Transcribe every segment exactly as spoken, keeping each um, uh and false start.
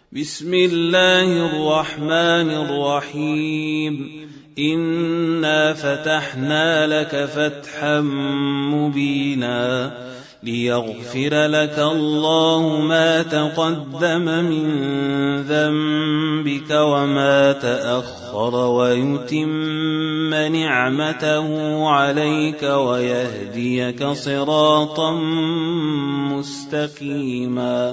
بسم الله الرحمن الرحيم إنا فتحنا لك فتحا مبينا ليغفر لك الله ما تقدم من ذنبك وما تأخر ويتم نعمته عليك ويهديك صراطا مستقيما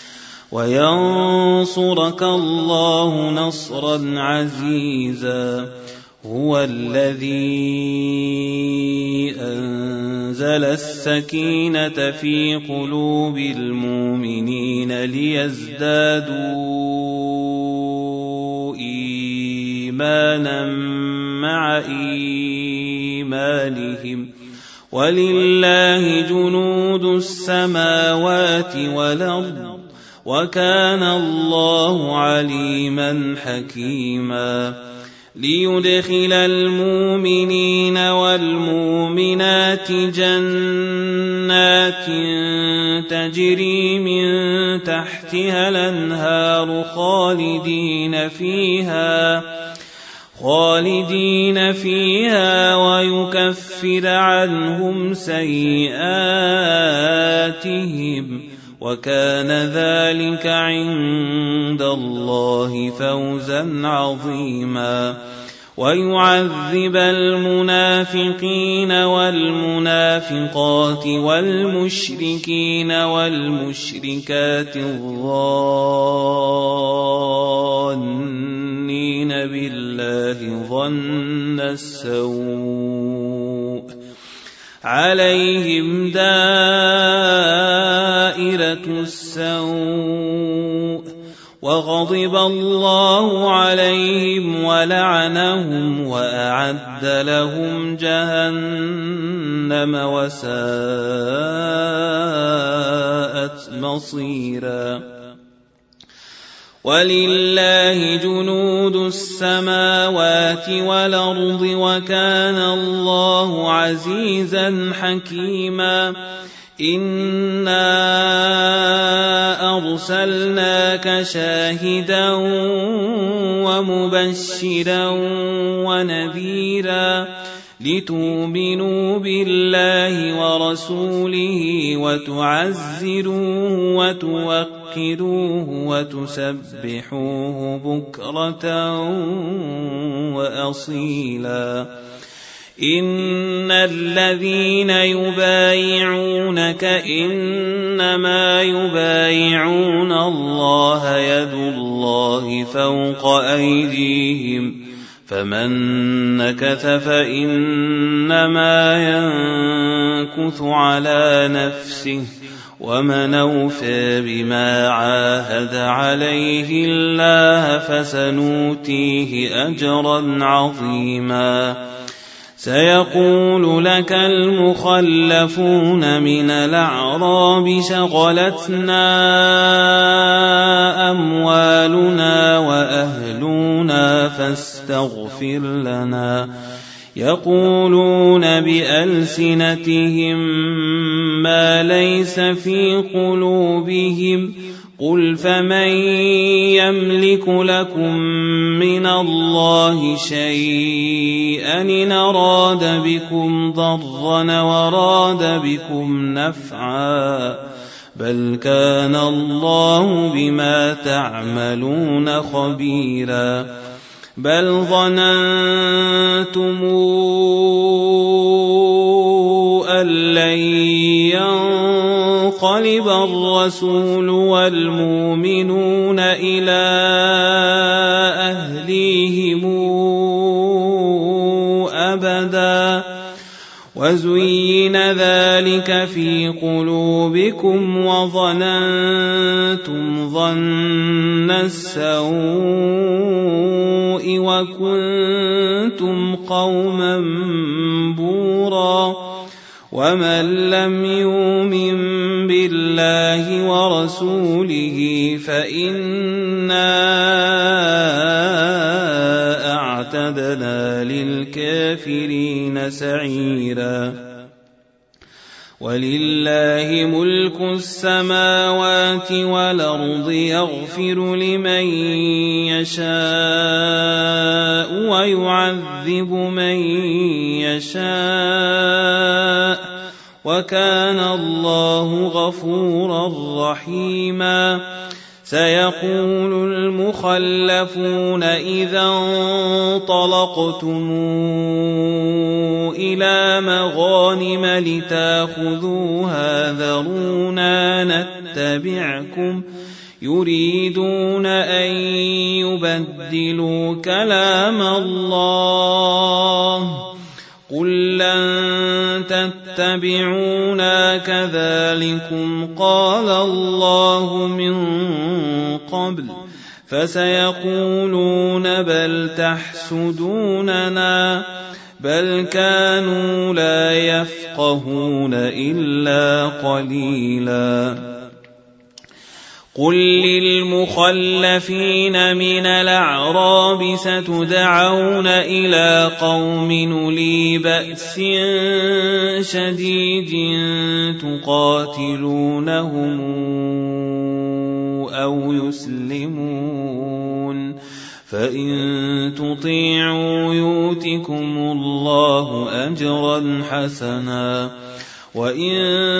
وينصرك الله نصرا عزيزا هو الذي أنزل السكينة في قلوب المؤمنين ليزدادوا إيمانا مع إيمانهم ولله جنود السماوات والأرض وكان الله عليما حكيما ليدخل المؤمنين والمؤمنات جنات تجري من تحتها الأنهار خالدين فيها خالدين فيها ويكفر عنهم سيئاتهم وكان ذلك عند الله فوزا عظيما ويعذب المنافقين والمنافقات والمشركين والمشركات الظانين بالله ظن السوء عليهم دائرة السوء وغضب الله عليهم ولعنهم وأعد لهم جهنم وساءت مصيرا ولله جنود السماوات والأرض وكان الله عزيزا حكيما إنا أرسلناك شاهدا ومبشرا ونذيرا لتؤمنوا بالله ورسوله وتعزروه وتوقروه وتسبحوه بكرة وأصيلا إن الذين يبايعونك إنما يبايعون الله يد الله فوق أيديهم فمن نكث فإنما ينكث على نفسه ومن أوفى بما عاهد عليه الله فسنؤتيه أجرا عظيما سيقول لك المخلفون من الأعراب شغلتنا أموالنا وأهلنا فاستغفر لنا يقولون بألسنتهم ما ليس في قلوبهم قل فمن يملك لكم من الله شيئا إن أراد بكم ضرا وراد بكم نفعا بل كان الله بما تعملون خبيرا بل ظننتم أن لن ينقلب الرسول والمؤمنون إلى أهليهم أبدا وزين ذلك في قلوبكم وظننتم ظن السوء وكنتم قوما بورا ومن لم يؤمن بالله ورسوله فإنا أعتدنا للكافرين سعيرا ولله ملك السماوات والأرض يغفر لمن يشاء ويعذب من يشاء وكان الله غفورا رحيما سيقول المخلفون إذا انطلقتم إلى مغانم لتاخذوها ذرونا نتبعكم يريدون أن يبدلوا كلام الله قل لن تتبعونا كذلكم قال الله من قبل فسيقولون بل تحسدوننا بل كانوا لا يفقهون إلا قليلا قل للمخلفين من الأعراب ستدعون إلى قوم أولي بأس شديد تقاتلونهم أو يسلمون فإن تطيعوا يؤتكم الله أجرا حسنا وإن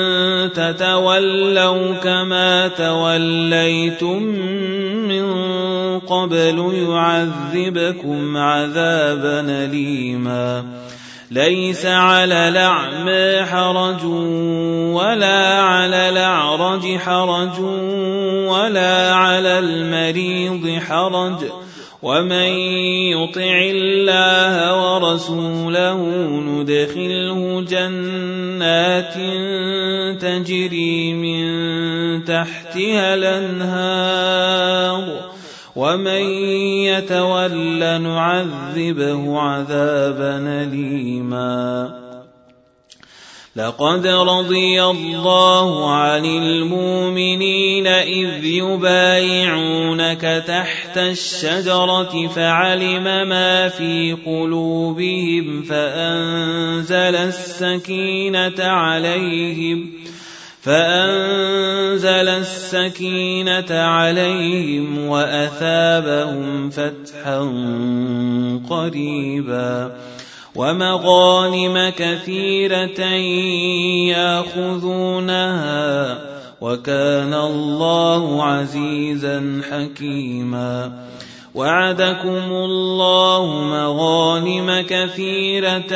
تتولوا كما توليتم من قبل يعذبكم عذابا أليما ليس على الأعمى حرج ولا على الأعرج حرج ولا على المريض حرج ومن يطع الله ورسوله ندخله جنات تجري من تحتها الأنهار ومن يتول نعذبه عذابا أليما لقد رضي الله عن المؤمنين إذ يبايعونك تحت الشجرة فعلم ما في قلوبهم فأنزل السكينة عليهم فأنزل السكينة عليهم وأثابهم فتحا قريبا ومغانم كثيرة يأخذونها وكان الله عزيزا حكيما وعدكم الله مغانم كثيرة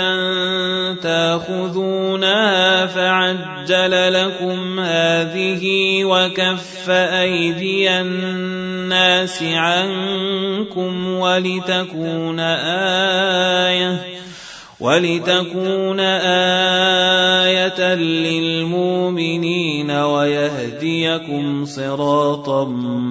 تأخذونها فعجل لكم هذه وكف أيدي الناس عنكم ولتكون آية ولتكون آية للمؤمنين ويهديكم صراطا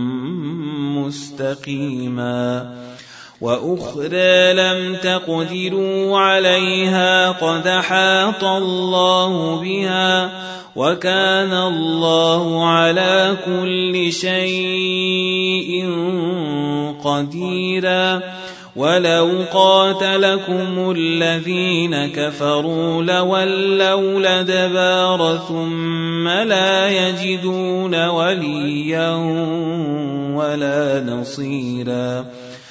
مستقيما وأخرى لم تقدروا عليها قد أحاط الله بها وكان الله على كل شيء قديرا ولو قاتلكم الذين كفروا لولوا الأدبار ثم لا يجدون وليا ولا نصيرا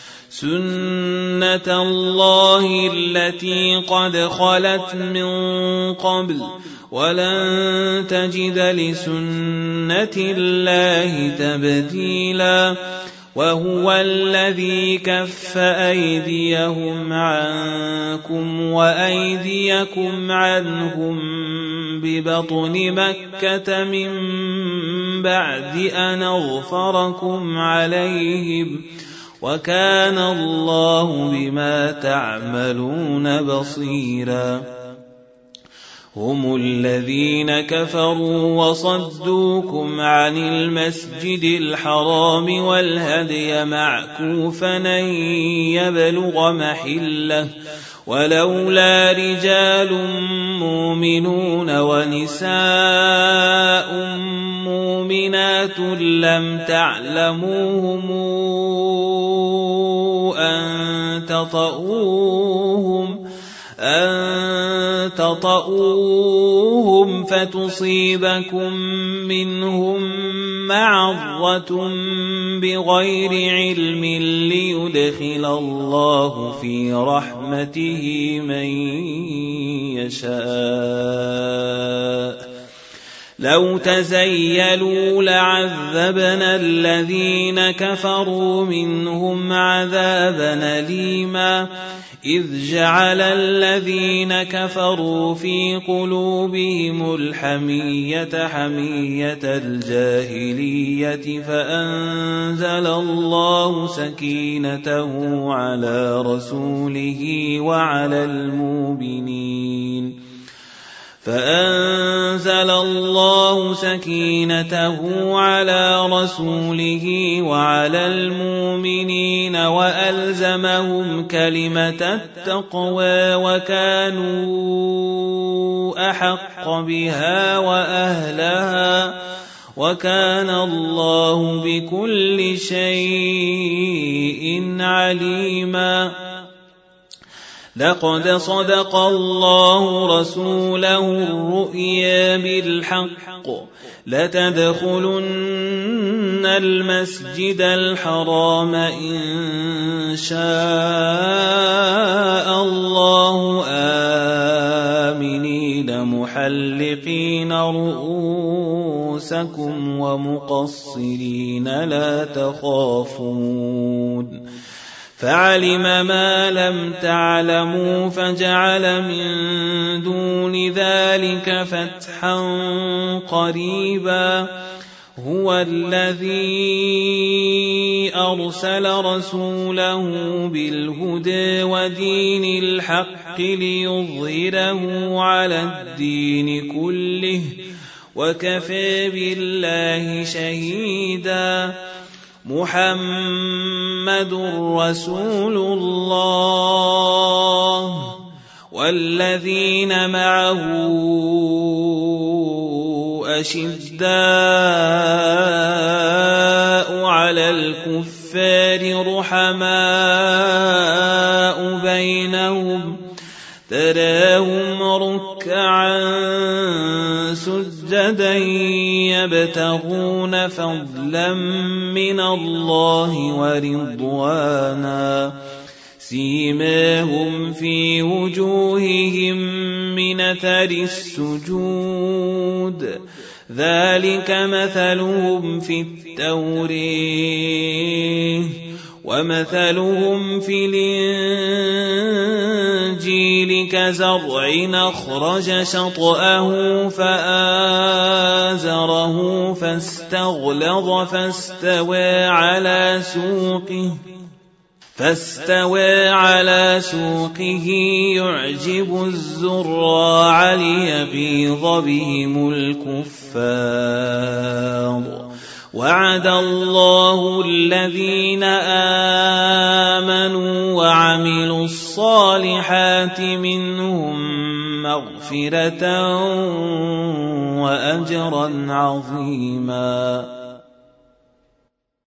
سنة الله التي قد خلت من قبل ولن تجد لسنة الله تبديلا وهو الذي كف أيديهم عنكم وأيديكم عنهم ببطن مكة من بعد أن أغفركم عليهم وكان الله بما تعملون بصيرا هم الذين كفروا وصدوكم عن المسجد الحرام والهدي معكوفا أن يبلغ محله ولولا رجال مؤمنون ونساء مؤمنات لم تعلموهم أن تطؤوهم أن تطؤوهم فتصيبكم منهم معرة بغير علم ليدخل الله في رحمته من يشاء لو تزيلوا لعذبنا الذين كفروا منهم عذابا أليما إذ جعل الذين كفروا في قلوبهم الحمية حمية الجاهلية فأنزل الله سكينته على رسوله وعلى المؤمنين فأنزل الله سكينته على رسوله وعلى المؤمنين وألزمهم كلمة التقوى وكانوا أحق بها وأهلها وكان الله بكل شيء عليما لقد صدق الله رسوله الرؤيا بالحق لتدخلن المسجد الحرام إن شاء الله آمنين محلقين رؤوسكم ومقصرين لا تخافون فعلم ما لم تعلموا فجعل من دون ذلك فتحا قريبا هو الذي أرسل رسوله بالهدى ودين الحق ليظهره على الدين كله وكفى بالله شهيدا محمد رسول الله والذين معه أشداء على الكفار رحماء بينهم تراهم ركعا سجدا يبتغون فضلا من الله ورضوانا سيماهم في وجوههم من أثر السجود ذلك مثلهم في التوراة ومثلهم في الإنجيل كزرع أخرج شطأه فآزره فاستغلظ فاستوى على سوقه فاستوى على سوقه يعجب الزراع ليغيظ بهم الكفار وعد الله الذين آمنوا وعملوا الصالحات منهم مغفرة وأجرا عظيما